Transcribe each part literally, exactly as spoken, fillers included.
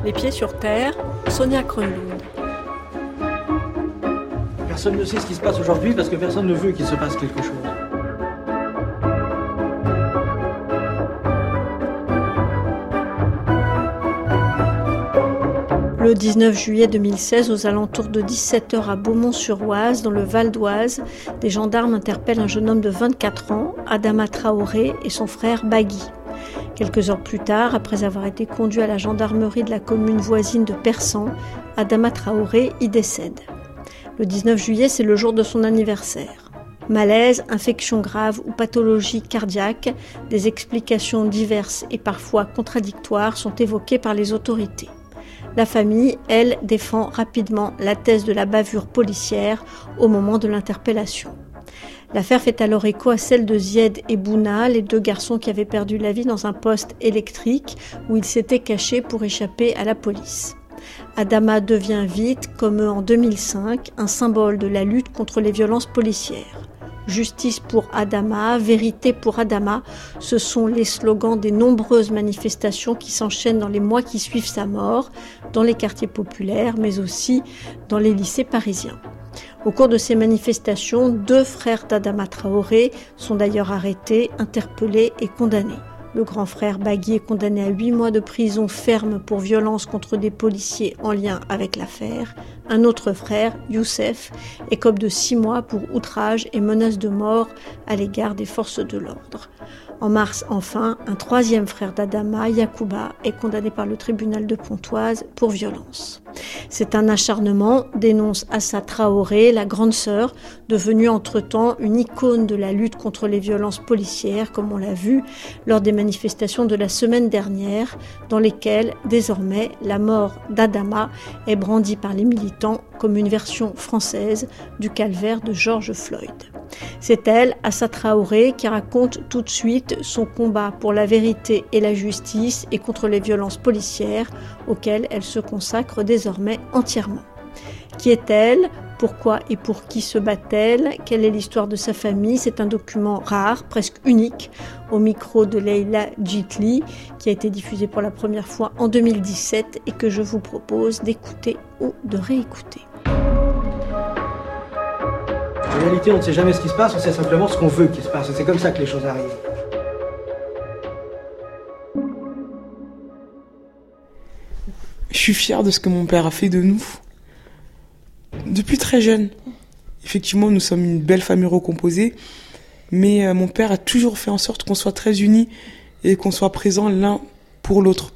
Les pieds sur terre, Sonia Kronlund. Personne ne sait ce qui se passe aujourd'hui parce que personne ne veut qu'il se passe quelque chose. Le dix-neuf juillet deux mille seize, aux alentours de dix-sept heures à Beaumont-sur-Oise, dans le Val d'Oise, des gendarmes interpellent un jeune homme de vingt-quatre ans, Adama Traoré, et son frère Bagui. Quelques heures plus tard, après avoir été conduit à la gendarmerie de la commune voisine de Persan, Adama Traoré y décède. Le dix-neuf juillet, c'est le jour de son anniversaire. Malaise, infection grave ou pathologie cardiaque, des explications diverses et parfois contradictoires sont évoquées par les autorités. La famille, elle, défend rapidement la thèse de la bavure policière au moment de l'interpellation. L'affaire fait alors écho à celle de Zied et Bouna, les deux garçons qui avaient perdu la vie dans un poste électrique où ils s'étaient cachés pour échapper à la police. Adama devient vite, comme eux en deux mille cinq, un symbole de la lutte contre les violences policières. Justice pour Adama, vérité pour Adama, ce sont les slogans des nombreuses manifestations qui s'enchaînent dans les mois qui suivent sa mort, dans les quartiers populaires, mais aussi dans les lycées parisiens. Au cours de ces manifestations, deux frères d'Adama Traoré sont d'ailleurs arrêtés, interpellés et condamnés. Le grand frère Bagui est condamné à huit mois de prison ferme pour violence contre des policiers en lien avec l'affaire. Un autre frère, Youssef, écope de six mois pour outrage et menace de mort à l'égard des forces de l'ordre. En mars, enfin, un troisième frère d'Adama, Yacouba, est condamné par le tribunal de Pontoise pour violence. C'est un acharnement, dénonce Assa Traoré, la grande sœur, devenue entre-temps une icône de la lutte contre les violences policières, comme on l'a vu lors des manifestations de la semaine dernière, dans lesquelles, désormais, la mort d'Adama est brandie par les militants comme une version française du calvaire de George Floyd. C'est elle, Assa Traoré, qui raconte tout de suite son combat pour la vérité et la justice et contre les violences policières auxquelles elle se consacre désormais entièrement. Qui est-elle ? Pourquoi et pour qui se bat-elle ? Quelle est l'histoire de sa famille ? C'est un document rare, presque unique, au micro de Leila Djitli, qui a été diffusé pour la première fois en deux mille dix-sept et que je vous propose d'écouter ou de réécouter. En réalité, on ne sait jamais ce qui se passe, on sait simplement ce qu'on veut qu'il se passe. Et c'est comme ça que les choses arrivent. Je suis fier de ce que mon père a fait de nous. Depuis très jeune, effectivement, nous sommes une belle famille recomposée, mais euh, mon père a toujours fait en sorte qu'on soit très unis et qu'on soit présents l'un pour l'autre.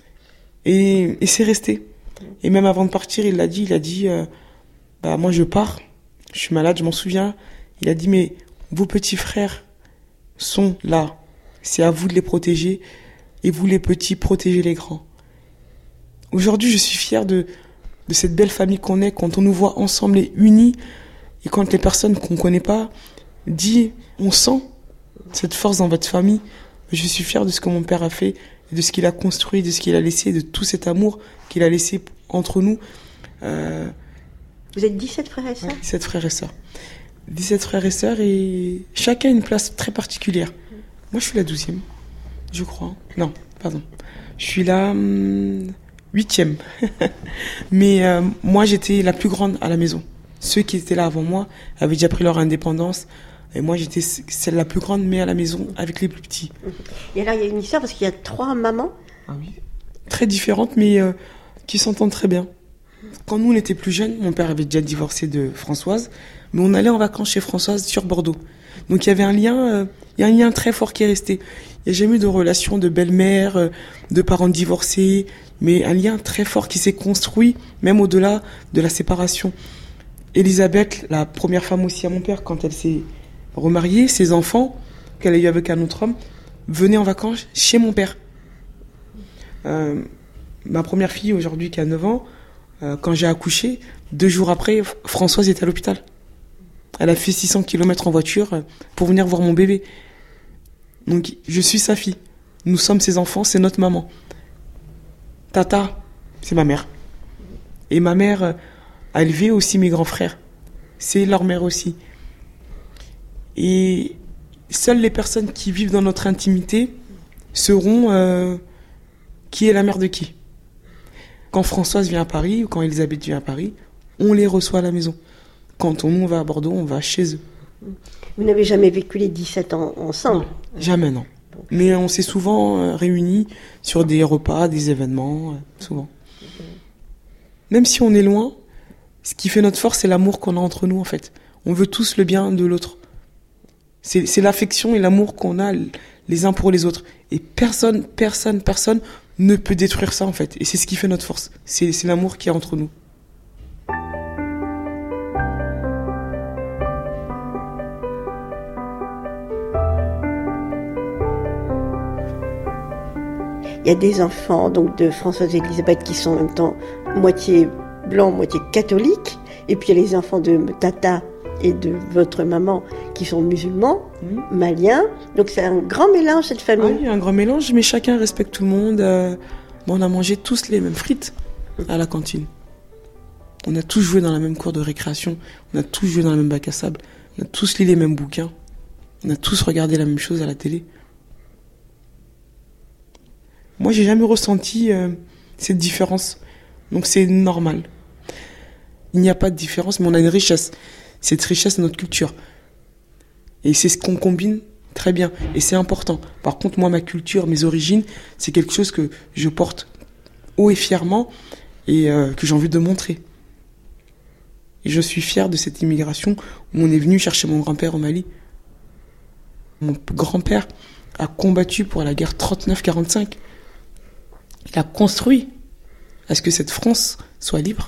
Et, et c'est resté. Et même avant de partir, il l'a dit, il a dit, euh, bah moi je pars, je suis malade, je m'en souviens. Il a dit, mais vos petits frères sont là, c'est à vous de les protéger, et vous les petits, protégez les grands. Aujourd'hui, je suis fier de de cette belle famille qu'on est, quand on nous voit ensemble et unis, et quand les personnes qu'on connaît pas disent, on sent cette force dans votre famille. Je suis fier de ce que mon père a fait, de ce qu'il a construit, de ce qu'il a laissé, de tout cet amour qu'il a laissé entre nous. Euh... Vous êtes dix-sept frères et sœurs ? Ouais, dix-sept frères et sœurs. dix-sept frères et sœurs, et chacun a une place très particulière. Moi, je suis la douzième, je crois. Non, pardon. Je suis la... Hum... Huitième. Mais euh, moi, j'étais la plus grande à la maison. Ceux qui étaient là avant moi avaient déjà pris leur indépendance. Et moi, j'étais celle la plus grande, mais à la maison, avec les plus petits. Et là, il y a une histoire parce qu'il y a trois mamans. Ah oui. Très différentes, mais euh, qui s'entendent très bien. Quand nous, on était plus jeunes, mon père avait déjà divorcé de Françoise, mais on allait en vacances chez Françoise sur Bordeaux. Donc il y avait un lien, euh, il y a un lien très fort qui est resté. Il n'y a jamais eu de relation de belle-mère, euh, de parents divorcés, mais un lien très fort qui s'est construit, même au-delà de la séparation. Elisabeth, la première femme aussi à mon père, quand elle s'est remariée, ses enfants, qu'elle a eu avec un autre homme, venaient en vacances chez mon père. Euh, ma première fille, aujourd'hui, qui a neuf ans, euh, quand j'ai accouché, deux jours après, Françoise était à l'hôpital. Elle a fait six cents kilomètres en voiture pour venir voir mon bébé. Donc, je suis sa fille. Nous sommes ses enfants, c'est notre maman. Tata, c'est ma mère. Et ma mère a élevé aussi mes grands frères. C'est leur mère aussi. Et seules les personnes qui vivent dans notre intimité sauront euh, qui est la mère de qui. Quand Françoise vient à Paris ou quand Elisabeth vient à Paris, on les reçoit à la maison. Quand on, on va à Bordeaux, on va chez eux. Vous n'avez jamais vécu les dix-sept ans ensemble? Non, jamais, non. Mais on s'est souvent euh, réunis sur des repas, des événements, euh, souvent. Même si on est loin, ce qui fait notre force, c'est l'amour qu'on a entre nous, en fait. On veut tous le bien de l'autre. C'est, c'est l'affection et l'amour qu'on a les uns pour les autres. Et personne, personne, personne ne peut détruire ça, en fait. Et c'est ce qui fait notre force. C'est, c'est l'amour qu'il y a entre nous. Il y a des enfants donc de Françoise et Elisabeth qui sont en même temps moitié blancs, moitié catholiques. Et puis il y a les enfants de Tata et de votre maman qui sont musulmans, mmh. maliens. Donc c'est un grand mélange, cette famille. Oui, un grand mélange, mais chacun respecte tout le monde. Euh, bon, on a mangé tous les mêmes frites à la cantine. On a tous joué dans la même cour de récréation. On a tous joué dans le même bac à sable. On a tous lu les mêmes bouquins. On a tous regardé la même chose à la télé. Moi, j'ai jamais ressenti euh, cette différence. Donc, c'est normal. Il n'y a pas de différence, mais on a une richesse. Cette richesse, c'est notre culture. Et c'est ce qu'on combine très bien. Et c'est important. Par contre, moi, ma culture, mes origines, c'est quelque chose que je porte haut et fièrement et euh, que j'ai envie de montrer. Et je suis fier de cette immigration où on est venu chercher mon grand-père au Mali. Mon grand-père a combattu pour la guerre trente-neuf quarante-cinq. Il a construit à ce que cette France soit libre.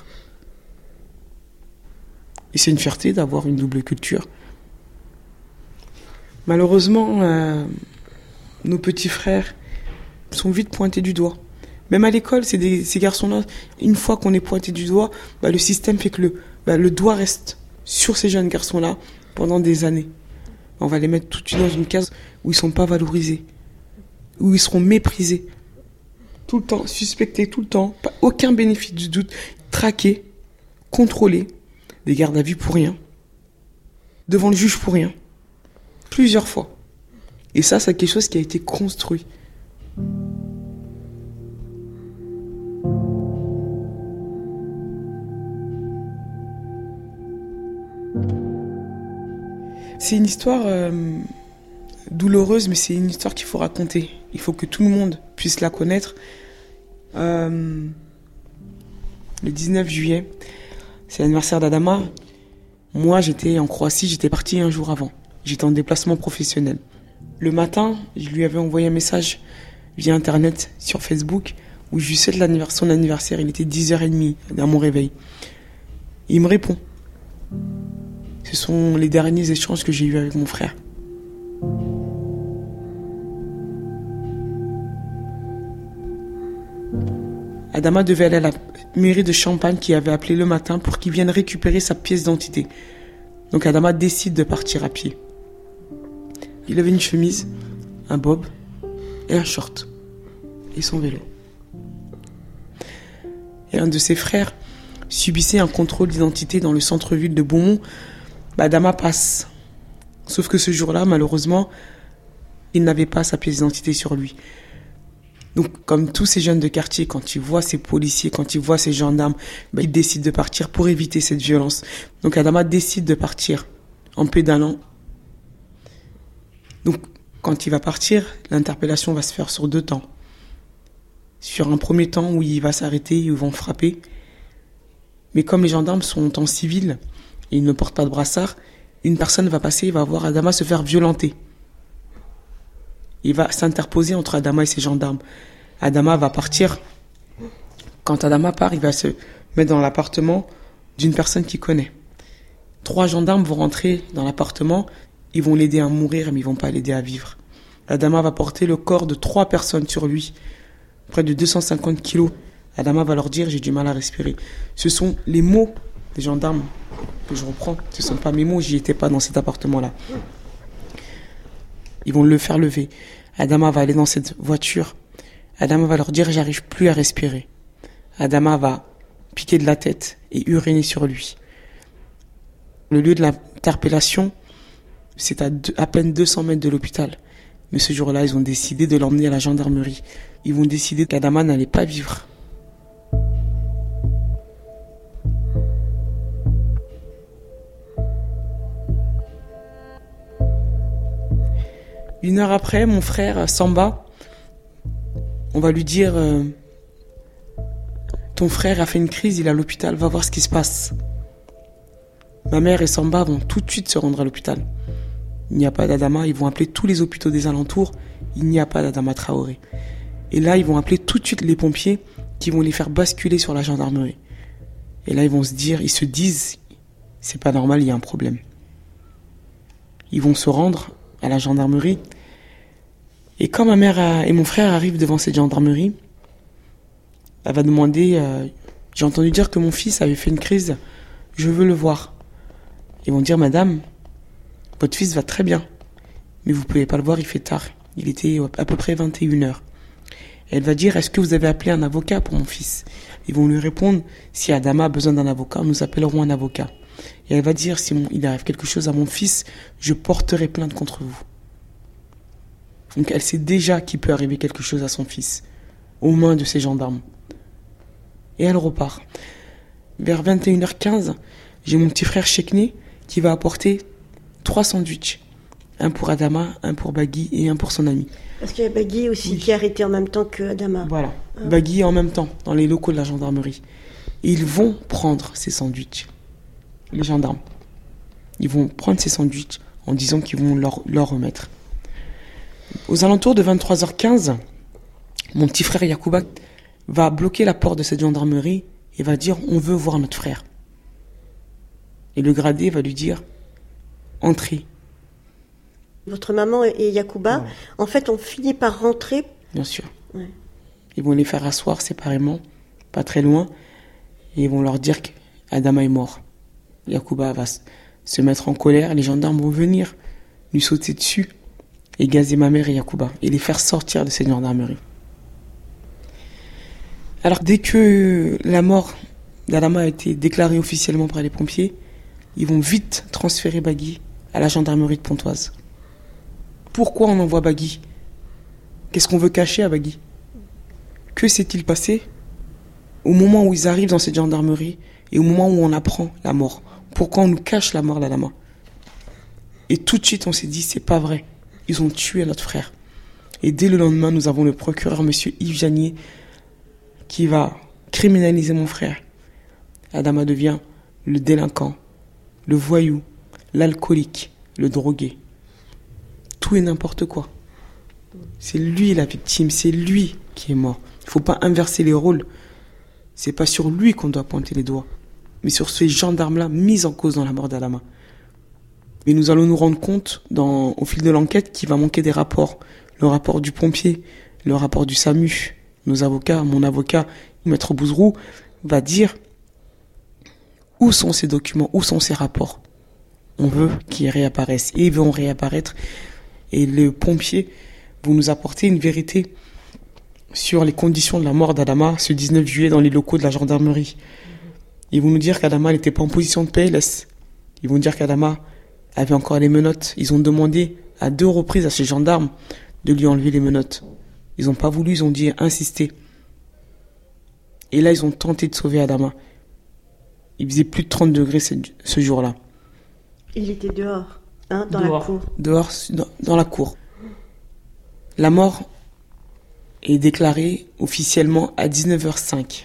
Et c'est une fierté d'avoir une double culture. Malheureusement, euh, nos petits frères sont vite pointés du doigt. Même à l'école, c'est des, ces garçons-là, une fois qu'on est pointé du doigt, bah, le système fait que le, bah, le doigt reste sur ces jeunes garçons-là pendant des années. On va les mettre tout de suite dans une case où ils ne sont pas valorisés, où ils seront méprisés. Tout le temps, suspectés tout le temps, pas, aucun bénéfice du doute, traqués, contrôlés, des gardes à vue pour rien, devant le juge pour rien, plusieurs fois. Et ça, c'est quelque chose qui a été construit. C'est une histoire euh, douloureuse, mais c'est une histoire qu'il faut raconter. Il faut que tout le monde puisse la connaître. Euh, le dix-neuf juillet, c'est l'anniversaire d'Adama. Moi, j'étais en Croatie, j'étais parti un jour avant. J'étais en déplacement professionnel. Le matin, je lui avais envoyé un message via Internet sur Facebook où je lui souhaite l'anniversaire, son anniversaire. Il était dix heures trente à mon réveil. Et il me répond. Ce sont les derniers échanges que j'ai eus avec mon frère. Adama devait aller à la mairie de Champagne qui avait appelé le matin pour qu'il vienne récupérer sa pièce d'identité. Donc Adama décide de partir à pied. Il avait une chemise, un bob et un short. Et son vélo. Et un de ses frères subissait un contrôle d'identité dans le centre-ville de Beaumont. Bah, Adama passe. Sauf que ce jour-là, malheureusement, il n'avait pas sa pièce d'identité sur lui. Donc, comme tous ces jeunes de quartier, quand ils voient ces policiers, quand ils voient ces gendarmes, bah, ils décident de partir pour éviter cette violence. Donc, Adama décide de partir en pédalant. Donc, quand il va partir, l'interpellation va se faire sur deux temps. Sur un premier temps où il va s'arrêter, ils vont frapper. Mais comme les gendarmes sont en civil et ils ne portent pas de brassard, une personne va passer et va voir Adama se faire violenter. Il va s'interposer entre Adama et ses gendarmes. Adama va partir. Quand Adama part, il va se mettre dans l'appartement d'une personne qu'il connaît. Trois gendarmes vont rentrer dans l'appartement. Ils vont l'aider à mourir, mais ils ne vont pas l'aider à vivre. Adama va porter le corps de trois personnes sur lui, près de deux cent cinquante kilos. Adama va leur dire « j'ai du mal à respirer ». Ce sont les mots des gendarmes que je reprends. Ce ne sont pas mes mots, j'y étais pas dans cet appartement-là. Ils vont le faire lever. Adama va aller dans cette voiture. Adama va leur dire « j'arrive plus à respirer ». Adama va piquer de la tête et uriner sur lui. Le lieu de l'interpellation, c'est à, deux, à peine deux cents mètres de l'hôpital. Mais ce jour-là, ils ont décidé de l'emmener à la gendarmerie. Ils vont décider qu'Adama n'allait pas vivre. Une heure après, mon frère Samba, on va lui dire euh, ton frère a fait une crise, il est à l'hôpital, va voir ce qui se passe. Ma mère et Samba vont tout de suite se rendre à l'hôpital. Il n'y a pas d'Adama, ils vont appeler tous les hôpitaux des alentours, il n'y a pas d'Adama Traoré. Et là, ils vont appeler tout de suite les pompiers qui vont les faire basculer sur la gendarmerie. Et là, ils vont se dire, ils se disent, c'est pas normal, il y a un problème. Ils vont se rendre à la gendarmerie. Et quand ma mère a, et mon frère arrivent devant cette gendarmerie, elle va demander, euh, j'ai entendu dire que mon fils avait fait une crise, je veux le voir. Ils vont dire, madame, votre fils va très bien, mais vous ne pouvez pas le voir, il fait tard. Il était à peu près vingt et une heures. Et elle va dire, est-ce que vous avez appelé un avocat pour mon fils? Ils vont lui répondre, si Adama a besoin d'un avocat, nous appellerons un avocat. Et elle va dire, si mon, il arrive quelque chose à mon fils, je porterai plainte contre vous. Donc elle sait déjà qu'il peut arriver quelque chose à son fils, aux mains de ces gendarmes. Et elle repart. Vers vingt et une heures quinze, j'ai mon petit frère Chekné qui va apporter trois sandwichs. Un pour Adama, un pour Bagui et un pour son ami. Parce qu'il y a Bagui aussi oui. qui est arrêté en même temps que Adama. Voilà, ah. Bagui en même temps, dans les locaux de la gendarmerie. Et ils vont prendre ces sandwichs, les gendarmes. Ils vont prendre ces sandwichs en disant qu'ils vont leur, leur remettre. Aux alentours de vingt-trois heures quinze, mon petit frère Yacouba va bloquer la porte de cette gendarmerie et va dire « on veut voir notre frère ». Et le gradé va lui dire « entrez ». Votre maman et Yacouba, ouais. en fait, ont fini par rentrer. Bien sûr. Ouais. Ils vont les faire asseoir séparément, pas très loin, et ils vont leur dire qu'Adama est mort. Yacouba va se mettre en colère, les gendarmes vont venir lui sauter dessus et gazer ma mère et Yacouba, et les faire sortir de cette gendarmerie. Alors, dès que la mort d'Adama a été déclarée officiellement par les pompiers, ils vont vite transférer Bagui à la gendarmerie de Pontoise. Pourquoi on envoie Bagui? Qu'est-ce qu'on veut cacher à Bagui? Que s'est-il passé au moment où ils arrivent dans cette gendarmerie et au moment où on apprend la mort? Pourquoi on nous cache la mort d'Adama? Et tout de suite, on s'est dit, c'est pas vrai. Ils ont tué notre frère. Et dès le lendemain, nous avons le procureur, monsieur Yves Janier, qui va criminaliser mon frère. Adama devient le délinquant, le voyou, l'alcoolique, le drogué. Tout et n'importe quoi. C'est lui la victime, c'est lui qui est mort. Il ne faut pas inverser les rôles. C'est pas sur lui qu'on doit pointer les doigts, mais sur ces gendarmes-là mis en cause dans la mort d'Adama. Et nous allons nous rendre compte, dans, au fil de l'enquête, qu'il va manquer des rapports. Le rapport du pompier, le rapport du SAMU. Nos avocats, mon avocat, Maître Bouzrou, va dire où sont ces documents, où sont ces rapports. On veut qu'ils réapparaissent. Et ils vont réapparaître. Et les pompiers vont nous apporter une vérité sur les conditions de la mort d'Adama ce dix-neuf juillet dans les locaux de la gendarmerie. Ils vont nous dire qu'Adama n'était pas en position de P L S. Ils vont dire qu'Adama avait encore les menottes. Ils ont demandé à deux reprises à ces gendarmes de lui enlever les menottes. Ils n'ont pas voulu, ils ont dit insister. Et là, ils ont tenté de sauver Adama. Il faisait plus de trente degrés ce, ce jour-là. Il était dehors, hein, dans dehors. la cour. Dehors, dans, dans la cour. La mort est déclarée officiellement à dix-neuf heures cinq.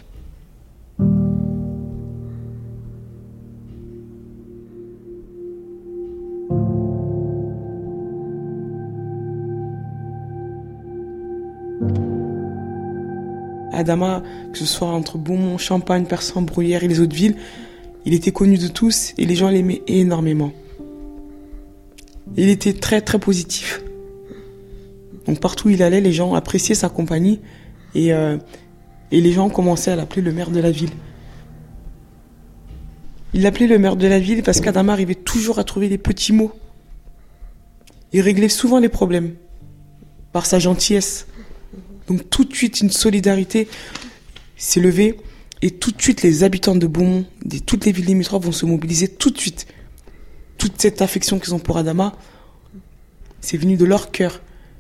Adama, que ce soit entre Beaumont, Champagne, Persan, Bruyères et les autres villes, il était connu de tous et les gens l'aimaient énormément. Il était très très positif. Donc partout où il allait, les gens appréciaient sa compagnie et, euh, et les gens commençaient à l'appeler le maire de la ville. Il l'appelait le maire de la ville parce qu'Adama arrivait toujours à trouver des petits mots. Il réglait souvent les problèmes par sa gentillesse. Donc tout de suite, une solidarité s'est levée et tout de suite, les habitants de Beaumont, de toutes les villes limitrophes vont se mobiliser tout de suite. Toute cette affection qu'ils ont pour Adama, c'est venu de leur cœur.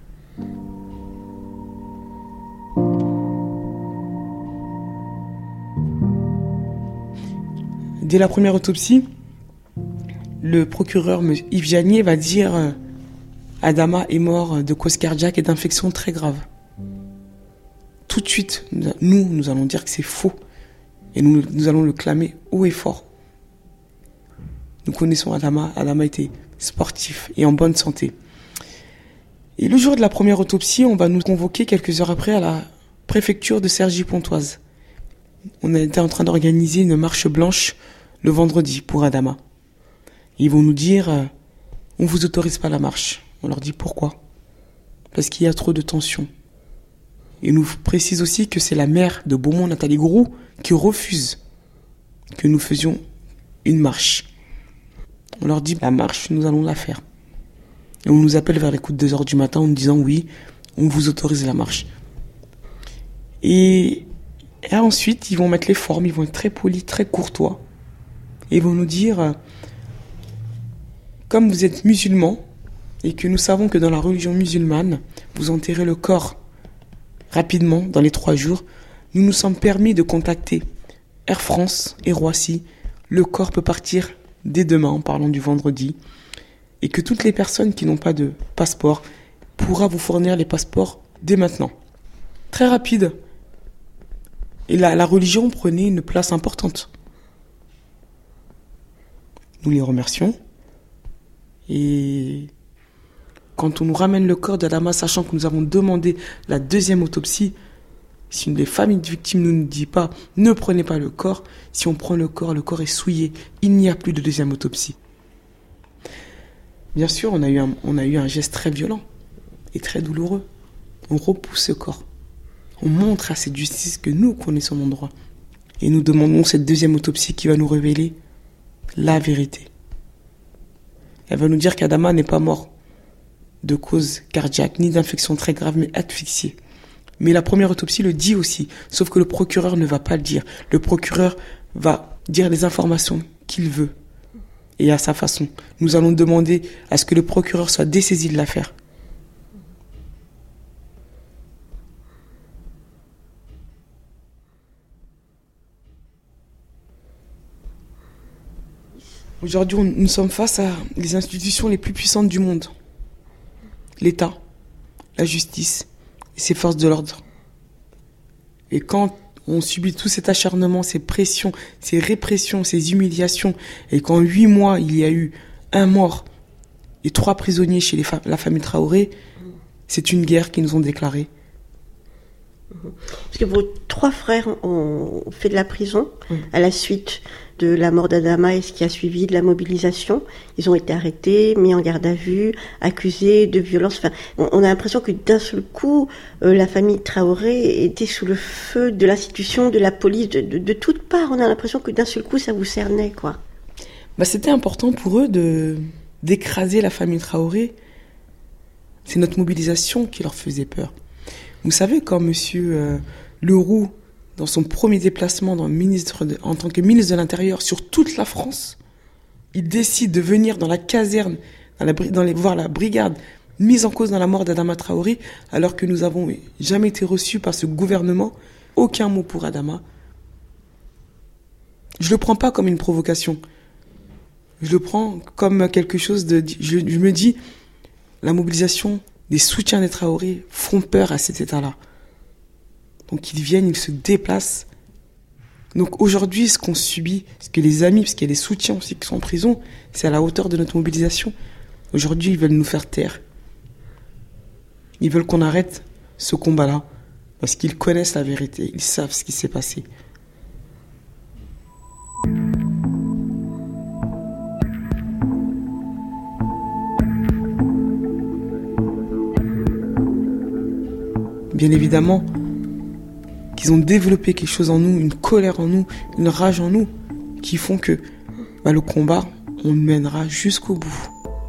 Dès la première autopsie, le procureur Yves Janier va dire Adama est mort de cause cardiaque et d'infection très grave. Tout de suite, nous, nous allons dire que c'est faux. Et nous, nous allons le clamer haut et fort. Nous connaissons Adama. Adama était sportif et en bonne santé. Et le jour de la première autopsie, on va nous convoquer quelques heures après à la préfecture de Cergy-Pontoise. On était en train d'organiser une marche blanche le vendredi pour Adama. Ils vont nous dire, euh, on vous autorise pas la marche. On leur dit pourquoi ? Parce qu'il y a trop de tension. Ils nous précisent aussi que c'est la mère de Beaumont, Nathalie Groux, qui refuse que nous faisions une marche. On leur dit, la marche, nous allons la faire. Et on nous appelle vers les coups de deux heures du matin en nous disant, oui, on vous autorise la marche. Et, et ensuite, ils vont mettre les formes, ils vont être très polis, très courtois. Et ils vont nous dire, comme vous êtes musulmans, et que nous savons que dans la religion musulmane, vous enterrez le corps rapidement, dans les trois jours, nous nous sommes permis de contacter Air France et Roissy. Le corps peut partir dès demain, en parlant du vendredi, et que toutes les personnes qui n'ont pas de passeport pourront vous fournir les passeports dès maintenant. Très rapide. Et la, la religion prenait une place importante. Nous les remercions. Et quand on nous ramène le corps d'Adama, sachant que nous avons demandé la deuxième autopsie, si une des familles de victimes ne nous dit pas « ne prenez pas le corps », si on prend le corps, le corps est souillé, il n'y a plus de deuxième autopsie. Bien sûr, on a eu un, on a eu un geste très violent et très douloureux. On repousse ce corps. On montre à cette justice que nous connaissons mon droit. Et nous demandons cette deuxième autopsie qui va nous révéler la vérité. Elle va nous dire qu'Adama n'est pas mort de cause cardiaque, ni d'infection très grave, mais asphyxié. Mais la première autopsie le dit aussi, sauf que le procureur ne va pas le dire. Le procureur va dire les informations qu'il veut, et à sa façon. Nous allons demander à ce que le procureur soit dessaisi de l'affaire. Aujourd'hui, nous sommes face à les institutions les plus puissantes du monde. L'État, la justice et ses forces de l'ordre. Et quand on subit tout cet acharnement, ces pressions, ces répressions, ces humiliations, et qu'en huit mois, il y a eu un mort et trois prisonniers chez les fa- la famille Traoré, c'est une guerre qu'ils nous ont déclarée. Parce que vos trois frères ont fait de la prison mmh. à la suite de la mort d'Adama et ce qui a suivi de la mobilisation. Ils ont été arrêtés, mis en garde à vue, accusés de violence. Enfin, on, on a l'impression que d'un seul coup, euh, la famille Traoré était sous le feu de l'institution, de la police, de, de, de toutes parts. On a l'impression que d'un seul coup, ça vous cernait, quoi. Bah, c'était important pour eux de, d'écraser la famille Traoré. C'est notre mobilisation qui leur faisait peur. Vous savez, quand monsieur euh, Leroux, dans son premier déplacement dans le ministre de, en tant que ministre de l'Intérieur sur toute la France, il décide de venir dans la caserne, dans la, dans les, voir la brigade mise en cause dans la mort d'Adama Traoré, alors que nous n'avons jamais été reçus par ce gouvernement. Aucun mot pour Adama. Je le prends pas comme une provocation. Je le prends comme quelque chose de... Je, je me dis, la mobilisation des soutiens des Traoré font peur à cet état-là. Donc ils viennent, ils se déplacent. Donc aujourd'hui, ce qu'on subit, ce que les amis, parce qu'il y a des soutiens aussi qui sont en prison, c'est à la hauteur de notre mobilisation. Aujourd'hui, ils veulent nous faire taire. Ils veulent qu'on arrête ce combat-là, parce qu'ils connaissent la vérité, ils savent ce qui s'est passé. Bien évidemment, qu'ils ont développé quelque chose en nous, une colère en nous, une rage en nous, qui font que bah, le combat, on le mènera jusqu'au bout.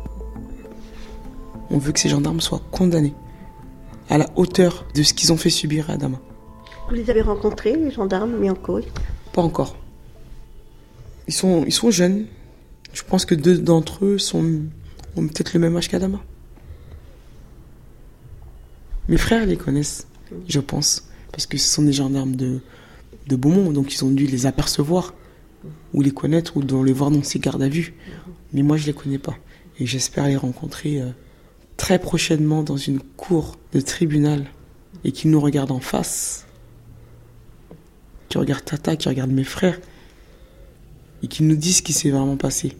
On veut que ces gendarmes soient condamnés à la hauteur de ce qu'ils ont fait subir à Adama. Vous les avez rencontrés, les gendarmes mis en cause ? Pas encore. Ils sont, ils sont jeunes. Je pense que deux d'entre eux sont, ont peut-être le même âge qu'Adama. Mes frères les connaissent, je pense, parce que ce sont des gendarmes de, de Beaumont, donc ils ont dû les apercevoir, ou les connaître, ou les voir dans ces gardes à vue. Mais moi, je les connais pas. Et j'espère les rencontrer euh, très prochainement dans une cour de tribunal et qu'il nous regarde en face, qu'il regarde Tata, qu'il regarde mes frères, et qu'il nous dise ce qui s'est vraiment passé.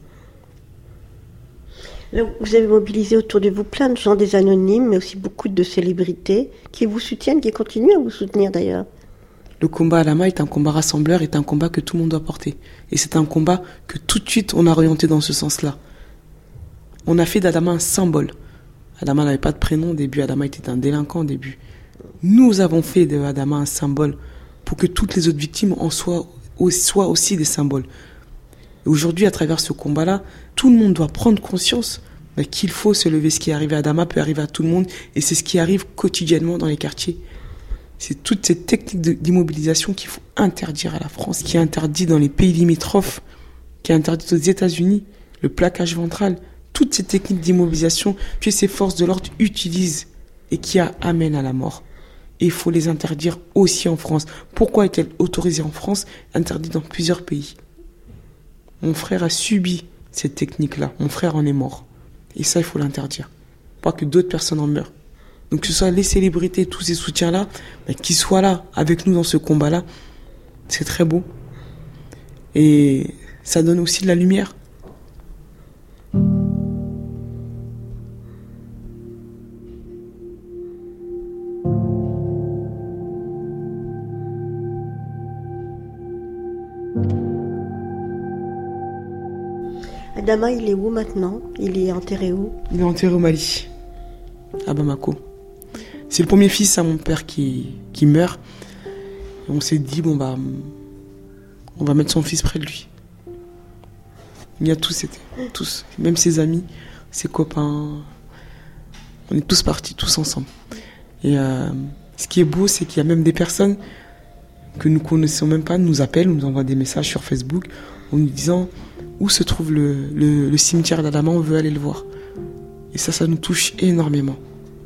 Là, vous avez mobilisé autour de vous plein de gens, des anonymes, mais aussi beaucoup de célébrités qui vous soutiennent, qui continuent à vous soutenir d'ailleurs. Le combat Adama est un combat rassembleur, est un combat que tout le monde doit porter. Et c'est un combat que tout de suite on a orienté dans ce sens-là. On a fait d'Adama un symbole. Adama n'avait pas de prénom au début, Adama était un délinquant au début. Nous avons fait de Adama un symbole pour que toutes les autres victimes en soient, soient aussi des symboles. Et aujourd'hui, à travers ce combat-là, tout le monde doit prendre conscience bah, qu'il faut se lever. Ce qui est arrivé à Adama peut arriver à tout le monde, et c'est ce qui arrive quotidiennement dans les quartiers. C'est toute cette technique de, d'immobilisation qu'il faut interdire à la France, qui est interdite dans les pays limitrophes, qui est interdite aux États-Unis, le plaquage ventral, toutes ces techniques d'immobilisation que ces forces de l'ordre utilisent et qui amènent à la mort. Et il faut les interdire aussi en France. Pourquoi est-elle autorisée en France, interdite dans plusieurs pays ? Mon frère a subi cette technique-là. Mon frère en est mort. Et ça, il faut l'interdire. Pas que d'autres personnes en meurent. Donc que ce soit les célébrités, tous ces soutiens-là, bah, qu'ils soient là, avec nous dans ce combat-là, c'est très beau. Et ça donne aussi de la lumière. Adama, il est où maintenant ? Il est enterré où ? Il est enterré au Mali, à Bamako. C'est le premier fils à mon père qui, qui meurt. Et on s'est dit, bon bah, on va mettre son fils près de lui. Il y a tous été, tous, même ses amis, ses copains. On est tous partis, tous ensemble. Et euh, ce qui est beau, c'est qu'il y a même des personnes que nous connaissons même pas, nous appellent, nous envoient des messages sur Facebook en nous disant où se trouve le, le, le cimetière d'Adama, on veut aller le voir. Et ça, ça nous touche énormément.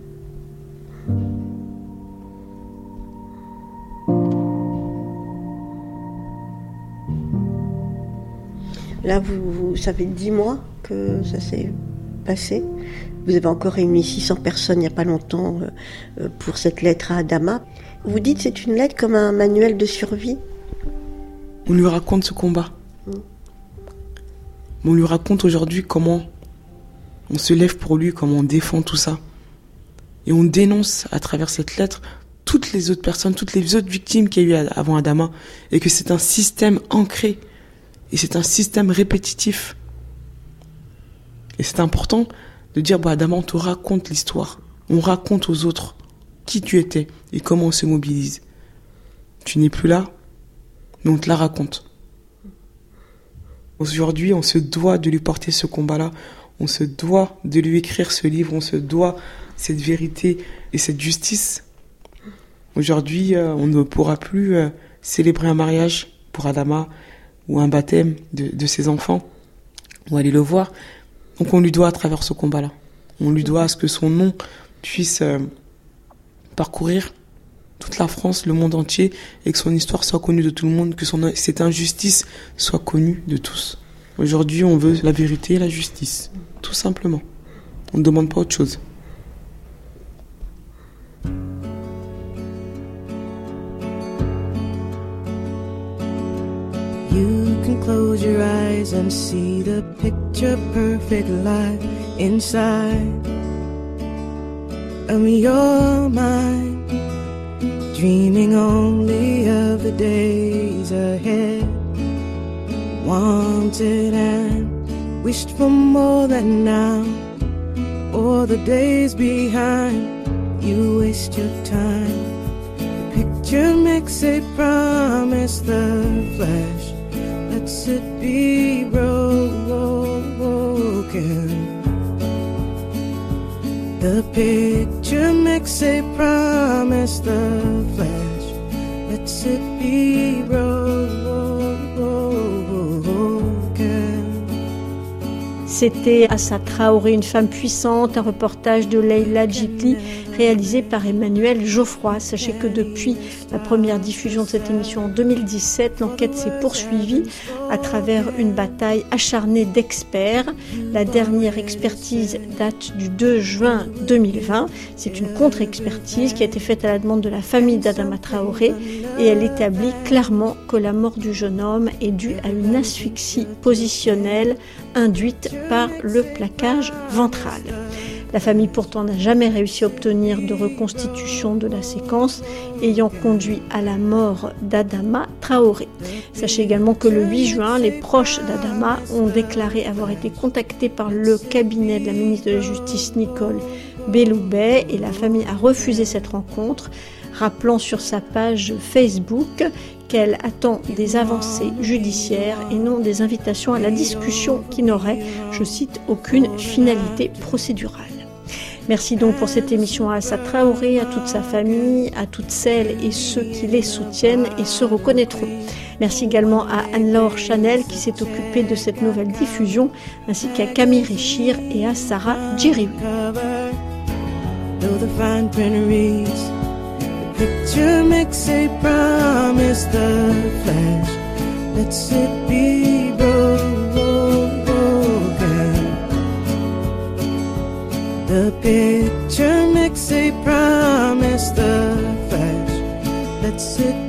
Là, vous, vous, ça fait dix mois que ça s'est passé. Vous avez encore réuni six cents personnes il n'y a pas longtemps euh, pour cette lettre à Adama. Vous dites que c'est une lettre comme un manuel de survie. On lui raconte ce combat. Mmh. On lui raconte aujourd'hui comment on se lève pour lui, comment on défend tout ça. Et on dénonce à travers cette lettre toutes les autres personnes, toutes les autres victimes qu'il y a eu avant Adama. Et que c'est un système ancré. Et c'est un système répétitif. Et c'est important de dire, bah, Adama, on te raconte l'histoire. On raconte aux autres qui tu étais et comment on se mobilise. Tu n'es plus là, mais on te la raconte. Aujourd'hui, on se doit de lui porter ce combat-là. On se doit de lui écrire ce livre. On se doit cette vérité et cette justice. Aujourd'hui, euh, on ne pourra plus euh, célébrer un mariage pour Adama ou un baptême de, de ses enfants, ou aller le voir. Donc on lui doit à travers ce combat-là. On lui doit à ce que son nom puisse euh, parcourir toute la France, le monde entier, et que son histoire soit connue de tout le monde, que son, cette injustice soit connue de tous. Aujourd'hui, on veut la vérité et la justice, tout simplement. On ne demande pas autre chose. You can close your eyes and see the picture perfect life inside of your mind, dreaming only of the days ahead, wanted and wished for more than now, or the days behind. You waste your time. The picture makes a promise, the flash lets it be broken. The picture makes a promise, the flash lets it be broken. C'était Assa Traoré, une femme puissante, un reportage de Leila Djibli, réalisé par Emmanuel Geoffroy. Sachez que depuis la première diffusion de cette émission en deux mille dix-sept, l'enquête s'est poursuivie à travers une bataille acharnée d'experts. La dernière expertise date du deux juin deux mille vingt. C'est une contre-expertise qui a été faite à la demande de la famille d'Adama Traoré et elle établit clairement que la mort du jeune homme est due à une asphyxie positionnelle induite par le plaquage ventral. La famille pourtant n'a jamais réussi à obtenir de reconstitution de la séquence ayant conduit à la mort d'Adama Traoré. Sachez également que le huit juin, les proches d'Adama ont déclaré avoir été contactés par le cabinet de la ministre de la Justice Nicole Belloubet et la famille a refusé cette rencontre, rappelant sur sa page Facebook qu'elle attend des avancées judiciaires et non des invitations à la discussion qui n'auraient, je cite, aucune finalité procédurale. Merci donc pour cette émission à Assa Traoré, à toute sa famille, à toutes celles et ceux qui les soutiennent et se reconnaîtront. Merci également à Anne-Laure Chanel qui s'est occupée de cette nouvelle diffusion, ainsi qu'à Camille Réchir et à Sarah Djiriwi. Picture makes a promise, the flash lets it be broken. The picture makes a promise, the flash lets it